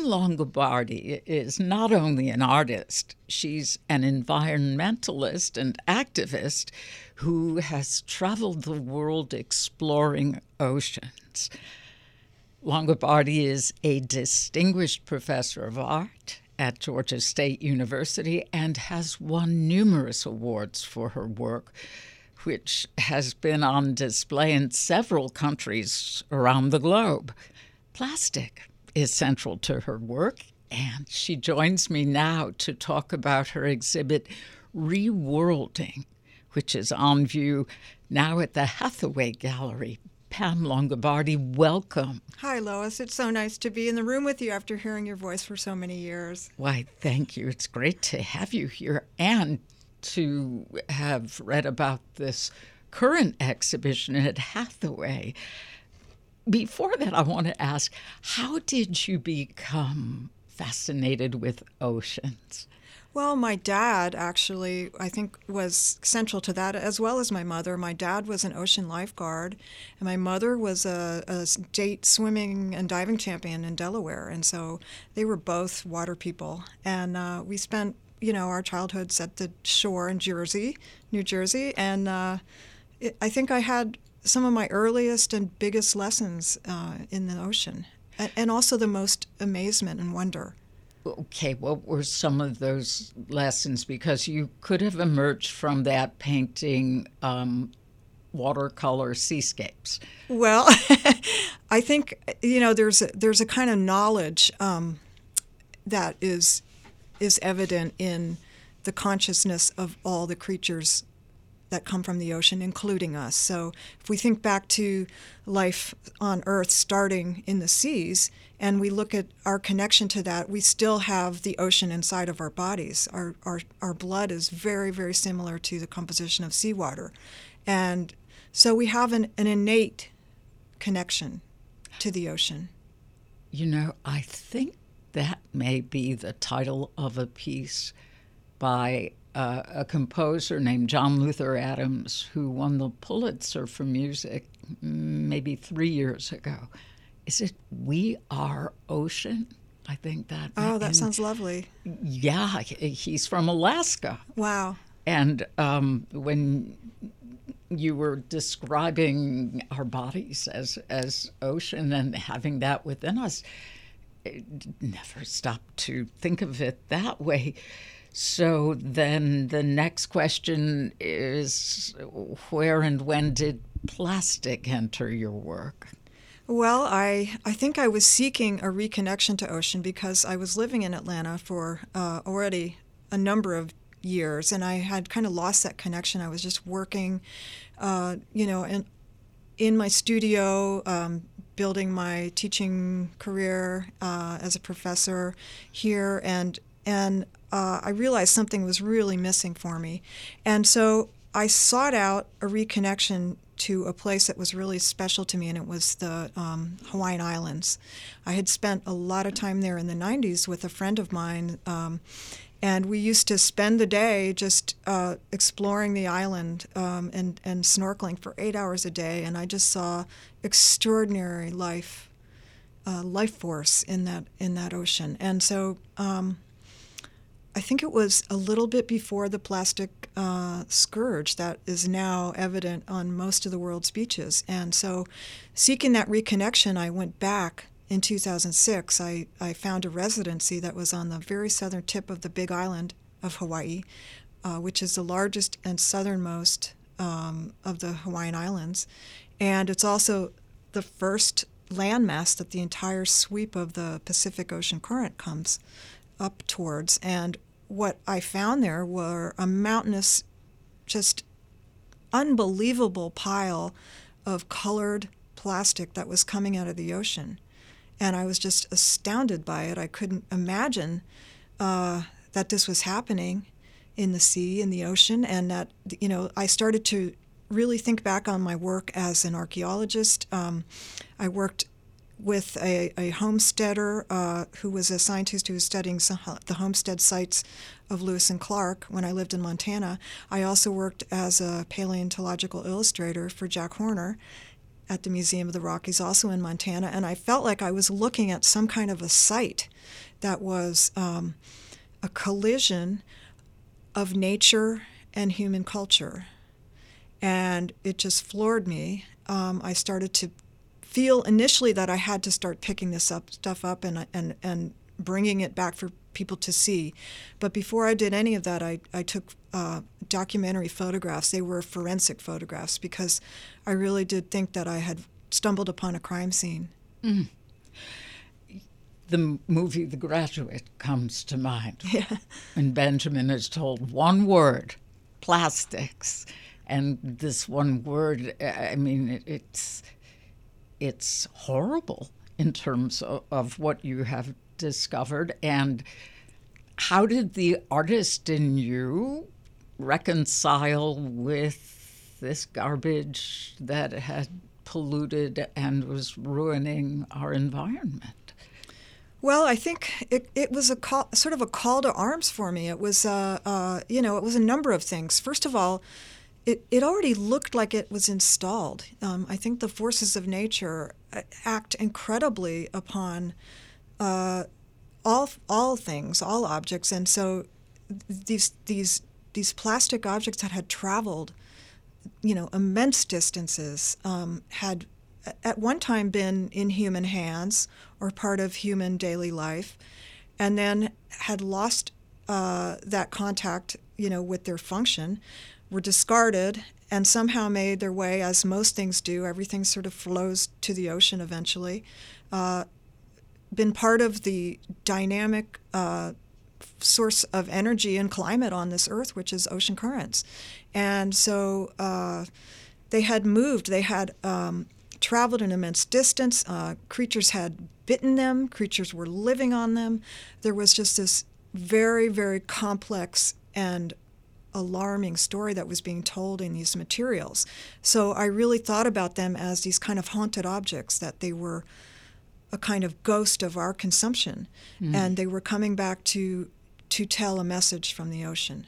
Pam Longobardi is not only an artist, she's an environmentalist and activist who has traveled the world exploring oceans. Longobardi is a distinguished professor of art at Georgia State University and has won numerous awards for her work, which has been on display in several countries around the globe. Plastic is central to her work, and she joins me now to talk about her exhibit, Reworlding, which is on view now at the Hathaway Gallery. Pam Longobardi, welcome. Hi, Lois. It's so nice to be in the room with you after hearing your voice for so many years. Why, thank you. It's great to have you here and to have read about this current exhibition at Hathaway. Before that, I want to ask, how did you become fascinated with oceans? Well, my dad actually, I think, was central to that, as well as my mother. My dad was an ocean lifeguard, and my mother was a state swimming and diving champion in Delaware, and so they were both water people. And we spent, our childhoods at the shore in New Jersey, and I think I had some of my earliest and biggest lessons in the ocean, and also the most amazement and wonder. Okay, what were some of those lessons? Because you could have emerged from that painting watercolor seascapes. Well, I think, there's a kind of knowledge that is evident in the consciousness of all the creatures that come from the ocean, including us. So if we think back to life on Earth starting in the seas, and we look at our connection to that, we still have the ocean inside of our bodies. Our blood is very, very similar to the composition of seawater. And so we have an innate connection to the ocean. I think that may be the title of a piece by a composer named John Luther Adams, who won the Pulitzer for music maybe 3 years ago. Is it We Are Ocean? I think that. Oh, that sounds lovely. Yeah, he's from Alaska. Wow. And when you were describing our bodies as ocean and having that within us, it never stopped to think of it that way. So then the next question is, where and when did plastic enter your work? Well, I think I was seeking a reconnection to ocean because I was living in Atlanta for already a number of years, and I had kind of lost that connection. I was just working, in my studio, building my teaching career as a professor here, and I realized something was really missing for me. And so I sought out a reconnection to a place that was really special to me, and it was the Hawaiian Islands. I had spent a lot of time there in the 90s with a friend of mine, and we used to spend the day just exploring the island and snorkeling for 8 hours a day, and I just saw extraordinary life force in that ocean. And so I think it was a little bit before the plastic scourge that is now evident on most of the world's beaches. And so seeking that reconnection, I went back in 2006. I found a residency that was on the very southern tip of the Big Island of Hawaii, which is the largest and southernmost of the Hawaiian Islands. And it's also the first landmass that the entire sweep of the Pacific Ocean current comes up towards. And what I found there were a mountainous, just unbelievable pile of colored plastic that was coming out of the ocean. And I was just astounded by it. I couldn't imagine that this was happening in the sea, in the ocean, and that, I started to really think back on my work as an archaeologist. I worked with a homesteader who was a scientist who was studying the homestead sites of Lewis and Clark when I lived in Montana. I also worked as a paleontological illustrator for Jack Horner at the Museum of the Rockies, also in Montana, and I felt like I was looking at some kind of a site that was a collision of nature and human culture. And it just floored me. I started to feel initially that I had to start picking this stuff up and bringing it back for people to see. But before I did any of that, I took documentary photographs. They were forensic photographs because I really did think that I had stumbled upon a crime scene. Mm. The movie The Graduate comes to mind. Yeah. And Benjamin is told one word, plastics. And this one word, I mean, it's horrible in terms of what you have discovered. And how did the artist in you reconcile with this garbage that had polluted and was ruining our environment? Well, I think it was a call, sort of a call to arms for me. It was, it was a number of things. First of all, it already looked like it was installed. I think the forces of nature act incredibly upon all things, all objects, and so these plastic objects that had traveled, immense distances, had at one time been in human hands or part of human daily life, and then had lost that contact, with their function, were discarded, and somehow made their way, as most things do. Everything sort of flows to the ocean eventually. Been part of the dynamic source of energy and climate on this earth, which is ocean currents. And so they had moved. They had traveled an immense distance. Creatures had bitten them. Creatures were living on them. There was just this very, very complex and alarming story that was being told in these materials. So I really thought about them as these kind of haunted objects, that they were a kind of ghost of our consumption, and they were coming back to tell a message from the ocean.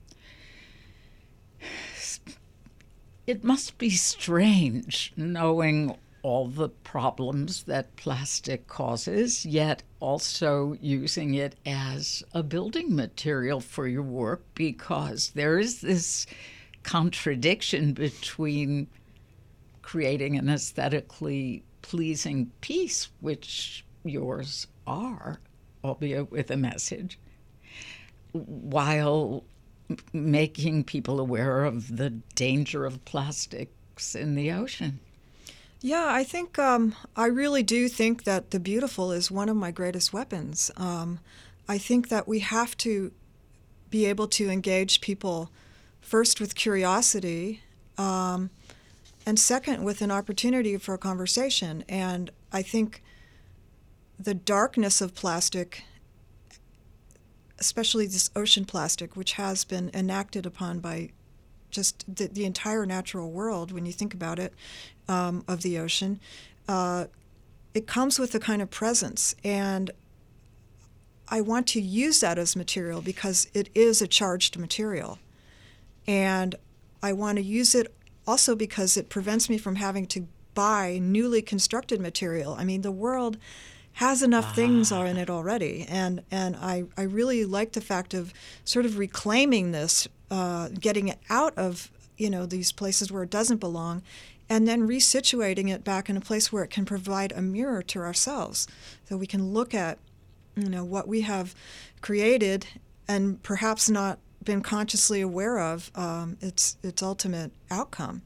It must be strange knowing all the problems that plastic causes, yet also using it as a building material for your work, because there is this contradiction between creating an aesthetically pleasing piece, which yours are, albeit with a message, while making people aware of the danger of plastics in the ocean. Yeah, I think I really do think that the beautiful is one of my greatest weapons. I think that we have to be able to engage people first with curiosity, and second with an opportunity for a conversation. And I think the darkness of plastic, especially this ocean plastic, which has been enacted upon by just the entire natural world, when you think about it, of the ocean, it comes with a kind of presence. And I want to use that as material because it is a charged material. And I want to use it also because it prevents me from having to buy newly constructed material. I mean, the world has enough things in it already. And I really like the fact of sort of reclaiming this, getting it out of, these places where it doesn't belong, and then resituating it back in a place where it can provide a mirror to ourselves. So we can look at, what we have created and perhaps not been consciously aware of its ultimate outcome.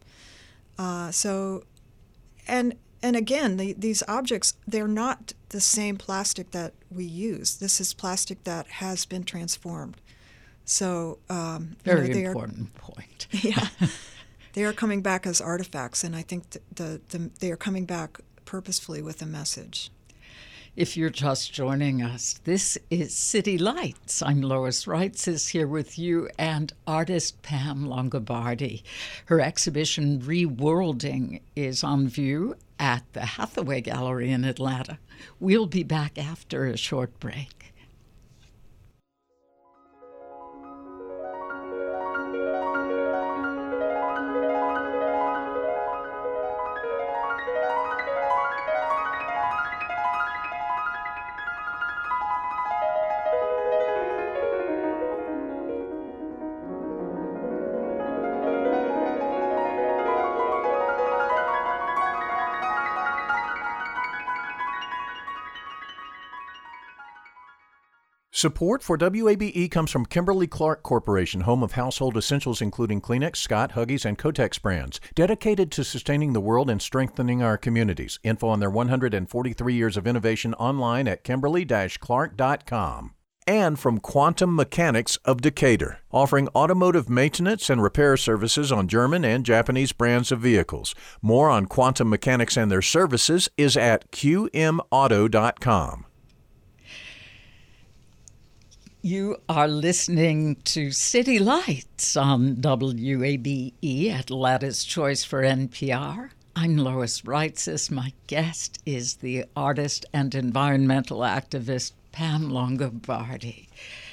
And again, these objects, they're not the same plastic that we use. This is plastic that has been transformed. So very important point. Yeah, they are coming back as artifacts, and I think they are coming back purposefully with a message. If you're just joining us, this is City Lights. I'm Lois Reitzes is here with you and artist Pam Longobardi. Her exhibition Reworlding is on view at the Hathaway Gallery in Atlanta. We'll be back after a short break. Support for WABE comes from Kimberly-Clark Corporation, home of household essentials including Kleenex, Scott, Huggies, and Kotex brands, dedicated to sustaining the world and strengthening our communities. Info on their 143 years of innovation online at kimberly-clark.com. And from Quantum Mechanics of Decatur, offering automotive maintenance and repair services on German and Japanese brands of vehicles. More on Quantum Mechanics and their services is at qmauto.com. You are listening to City Lights on WABE at Lattice Choice for NPR. I'm Lois Reitzes. My guest is the artist and environmental activist Pam Longobardi.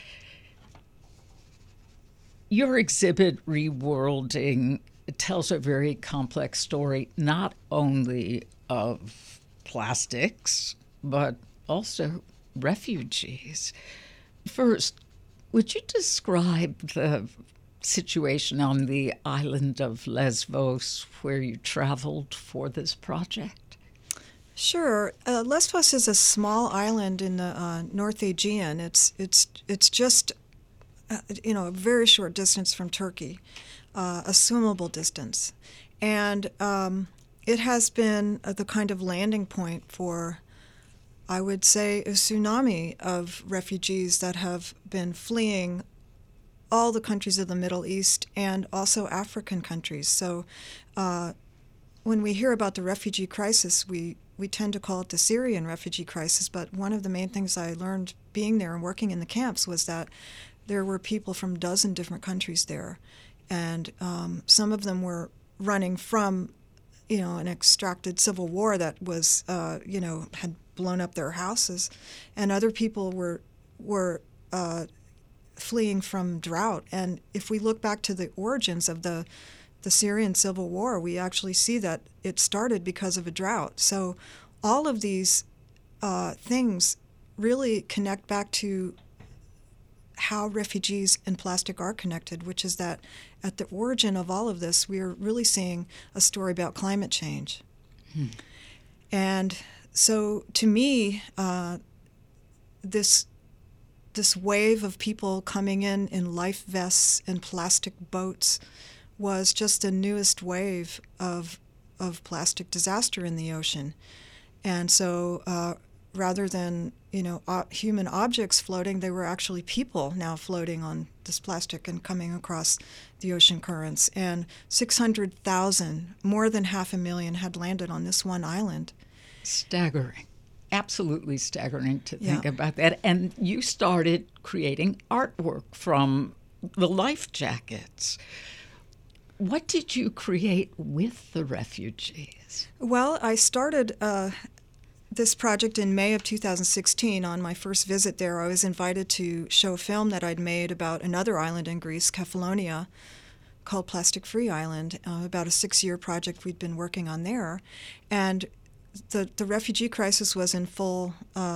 Your exhibit, Reworlding, tells a very complex story, not only of plastics, but also refugees. First, would you describe the situation on the island of Lesbos where you traveled for this project? Sure. Lesbos is a small island in the North Aegean. It's just a very short distance from Turkey, a swimmable distance, and it has been the kind of landing point for, I would say, a tsunami of refugees that have been fleeing all the countries of the Middle East and also African countries. So when we hear about the refugee crisis, we tend to call it the Syrian refugee crisis, but one of the main things I learned being there and working in the camps was that there were people from a dozen different countries there, and some of them were running from, an extracted civil war that was, had blown up their houses, and other people were fleeing from drought. And if we look back to the origins of the Syrian civil war, we actually see that it started because of a drought. So all of these things really connect back to how refugees and plastic are connected, which is that at the origin of all of this, we are really seeing a story about climate change. And so to me, this wave of people coming in life vests and plastic boats was just the newest wave of plastic disaster in the ocean. And so rather than human objects floating, they were actually people now floating on this plastic and coming across the ocean currents. And 600,000, more than 500,000, had landed on this one island. Staggering. Absolutely staggering to think about that. And you started creating artwork from the life jackets. What did you create with the refugees? Well, I started this project in May of 2016. On my first visit there, I was invited to show a film that I'd made about another island in Greece, Kefalonia, called Plastic Free Island, about a 6-year project we'd been working on there. And the refugee crisis was in full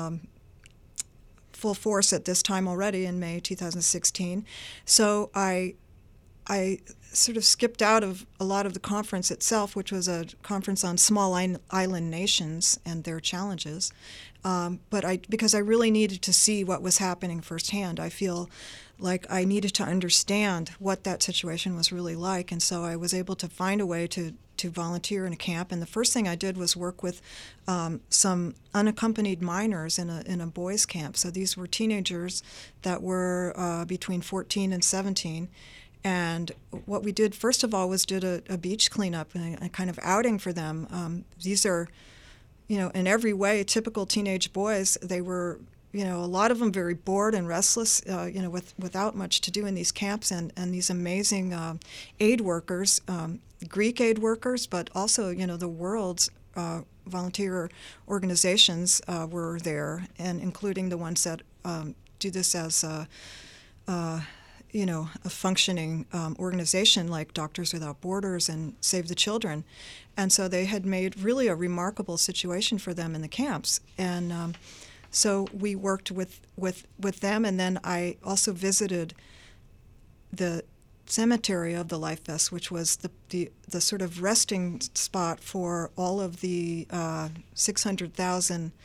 force at this time already in May 2016. So I sort of skipped out of a lot of the conference itself, which was a conference on small island nations and their challenges. But because I really needed to see what was happening firsthand, I feel like I needed to understand what that situation was really like. And so I was able to find a way to volunteer in a camp. And the first thing I did was work with some unaccompanied minors in a boys' camp. So these were teenagers that were between 14 and 17. And what we did, first of all, was did a beach cleanup and a kind of outing for them. These are, in every way, typical teenage boys. They were, a lot of them very bored and restless, without much to do in these camps. And these amazing aid workers, Greek aid workers, but also, the world's volunteer organizations were there, and including the ones that do this as a functioning organization like Doctors Without Borders and Save the Children. And so they had made really a remarkable situation for them in the camps. And so we worked with them, and then I also visited the cemetery of the Life Vests, which was the sort of resting spot for all of the 600,000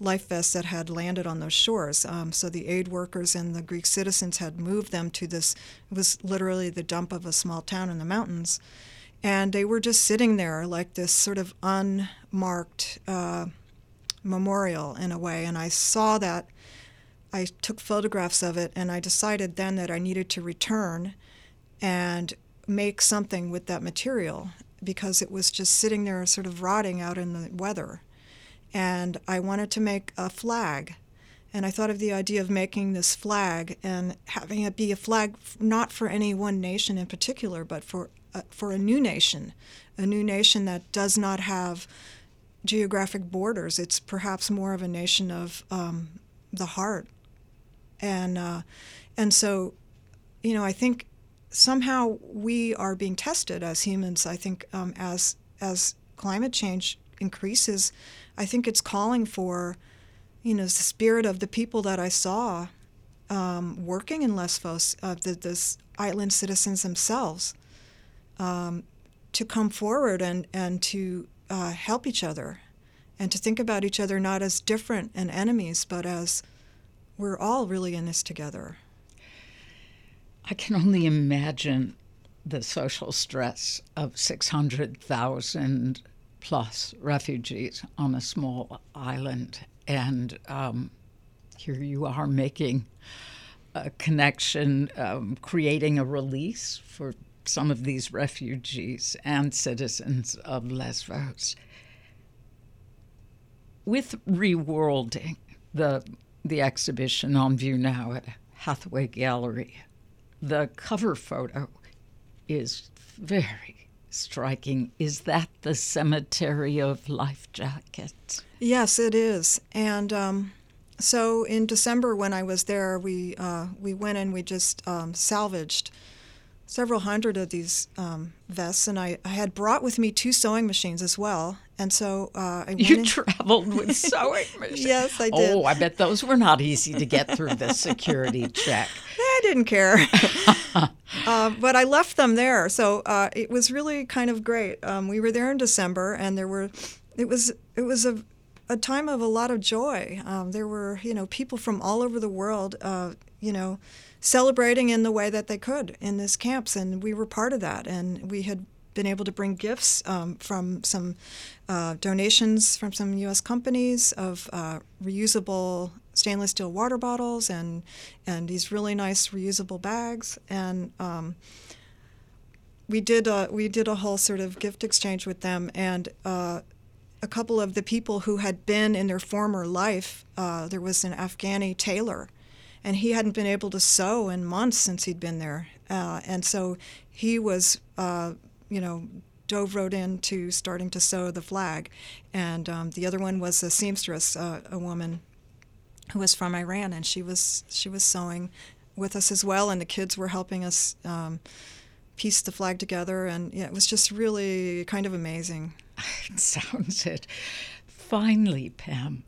life vests that had landed on those shores. So the aid workers and the Greek citizens had moved them to this, it was literally the dump of a small town in the mountains. And they were just sitting there like this sort of unmarked memorial in a way. And I saw that. I took photographs of it, and I decided then that I needed to return and make something with that material because it was just sitting there sort of rotting out in the weather. And I wanted to make a flag. And I thought of the idea of making this flag and having it be a flag not for any one nation in particular, but for a new nation that does not have geographic borders. It's perhaps more of a nation of the heart. And so, I think somehow we are being tested as humans. I think as climate change increases, I think it's calling for, the spirit of the people that I saw working in Lesvos, the island citizens themselves, to come forward and to help each other and to think about each other not as different and enemies, but as we're all really in this together. I can only imagine the social stress of 600,000 plus refugees on a small island. And here you are making a connection, creating a release for some of these refugees and citizens of Lesvos. With Reworlding, the exhibition on view now at Hathaway Gallery, the cover photo is very striking. Is that the Cemetery of Life Jackets? Yes, it is. And so in December when I was there, we went and we just salvaged several hundred of these vests, and I had brought with me 2 sewing machines as well. And so You traveled with sewing machines? Yes, I did. Oh, I bet those were not easy to get through the security check. I didn't care. But I left them there, so it was really kind of great. We were there in December, and it was a time of a lot of joy. There were people from all over the world, celebrating in the way that they could in these camps, and we were part of that. And we had been able to bring gifts from some donations from some U.S. companies of reusable stainless steel water bottles and these really nice reusable bags. And we did a whole sort of gift exchange with them. And a couple of the people who had been in their former life, there was an Afghani tailor, and he hadn't been able to sew in months since he'd been there. And so he was, dove right into starting to sew the flag. And the other one was a seamstress, a woman who was from Iran, and she was sewing with us as well, and the kids were helping us piece the flag together. And it was just really kind of amazing. It sounds it. Finally, Pam,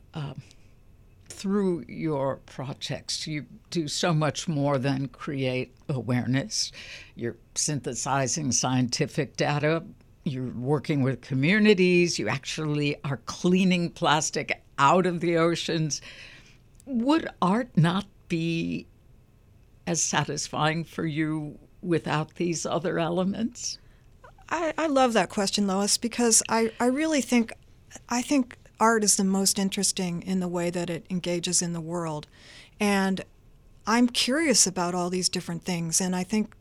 through your projects, you do so much more than create awareness. You're synthesizing scientific data. You're working with communities. You actually are cleaning plastic out of the oceans. Would art not be as satisfying for you without these other elements? I love that question, Lois, because I really think art is the most interesting in the way that it engages in the world. And I'm curious about all these different things. And I think,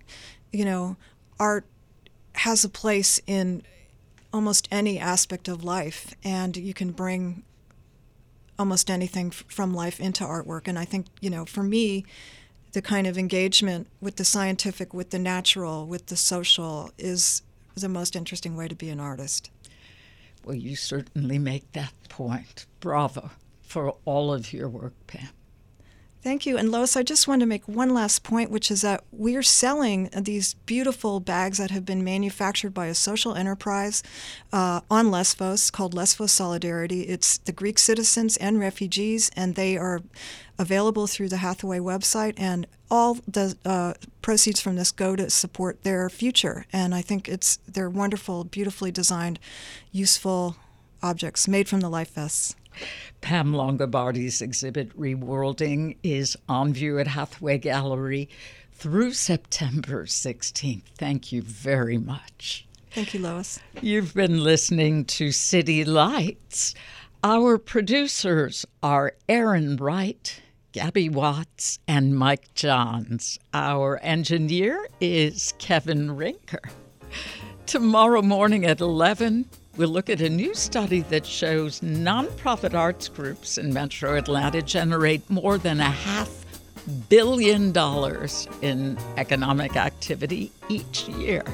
art has a place in almost any aspect of life. And you can bring almost anything from life into artwork. And I think, for me, the kind of engagement with the scientific, with the natural, with the social is the most interesting way to be an artist. Well, you certainly make that point. Bravo for all of your work, Pam. Thank you. And Lois, I just want to make one last point, which is that we're selling these beautiful bags that have been manufactured by a social enterprise on Lesvos called Lesvos Solidarity. It's the Greek citizens and refugees, and they are available through the Hathaway website, and all the proceeds from this go to support their future. And I think they're wonderful, beautifully designed, useful objects made from the life vests. Pam Longobardi's exhibit Reworlding is on view at Hathaway Gallery through September 16th. Thank you very much. Thank you, Lois. You've been listening to City Lights. Our producers are Aaron Wright, Gabby Watts, and Mike Johns. Our engineer is Kevin Rinker. Tomorrow morning at 11, we'll look at a new study that shows nonprofit arts groups in Metro Atlanta generate more than $500 million in economic activity each year.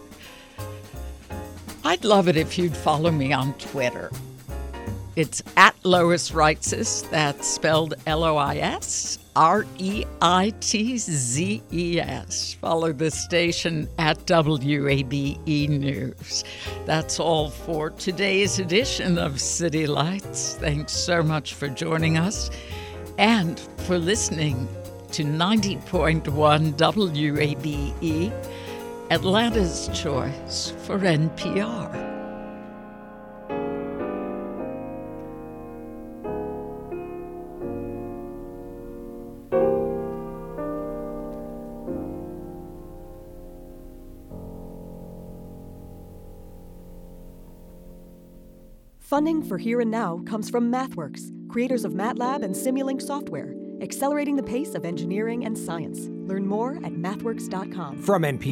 I'd love it if you'd follow me on Twitter. It's at Lois Reitzes, that's spelled Loisreitzes. Follow the station at WABE News. That's all for today's edition of City Lights. Thanks so much for joining us and for listening to 90.1 WABE, Atlanta's choice for NPR. Funding for Here and Now comes from MathWorks, creators of MATLAB and Simulink software, accelerating the pace of engineering and science. Learn more at mathworks.com. From NPR.